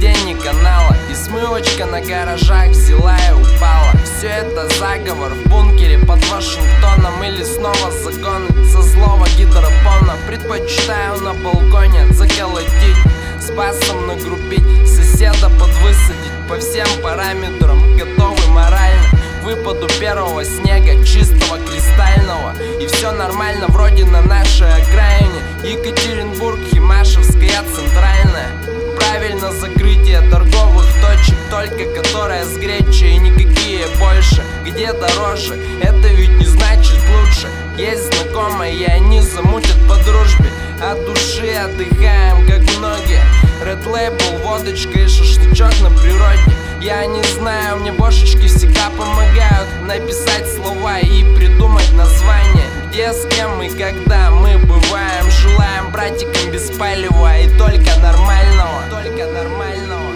повреждений канала, и смывочка на гаражах взяла и упала. Все это заговор в бункере под Вашингтоном, или снова законы со злого гидропона. Предпочитаю на балконе заколотить, с басом нагрубить, соседа подвысадить. По всем параметрам готовы морально к выпаду первого снега, чистого, кристального. И все нормально вроде на нашей окраине. Екатеринбург, Химашевская, Центральная. Правильно, закрытие торговых точек, только которая с гречей и никакие больше. Где дороже, это ведь не значит лучше. Есть знакомые, и они замутят по дружбе. От души отдыхаем, как многие. Red Label, водочка и шашлычок на природе. Я не знаю, мне бошечки всегда помогают написать слова и придумать название. Где, с кем и когда мы бываем. Желаем братикам без палева и только нормального. Только нормального.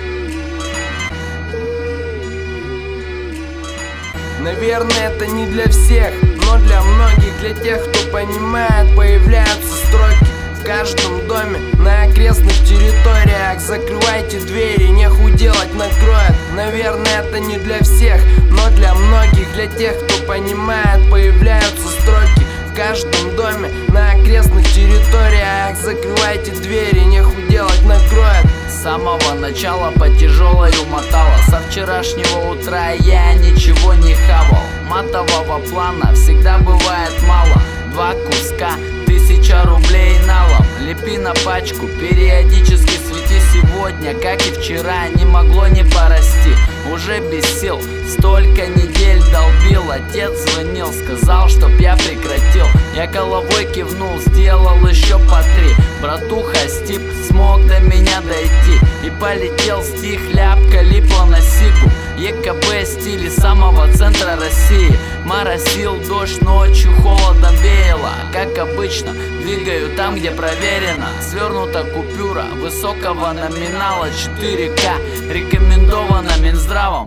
Наверное, это не для всех, но для многих, для тех, кто понимает, появляются строки в каждом доме, на окрестных территориях. Закрывайте двери, нехуй делать, накроет. Наверное, это не для всех, но для многих, для тех, кто понимает, появляются строки в каждом доме, на окрестных территориях. Закрывайте двери, нехуй делать, накроет. С самого начала по тяжелой умотала. Со вчерашнего утра я ничего не хавал. Матового плана всегда бывает мало. 2 куска, 1000 рублей налом. Лепи на пачку, периодически свети. Сегодня, как и вчера, не могло не порасти. Уже без сил, столько недель долбил. Отец звонил, сказал, чтоб я прекратил. Я головой кивнул, сделал еще по 3. Братуха Стип смог до меня дойти. И полетел стих, ляпка липла на сигу. ЕКБ стиле самого центра России. Моросил дождь, ночью холодом веяло. Как обычно, двигаю там, где проверено. Свернута купюра высокого номинала 4К. Рекомендовано Минздравом.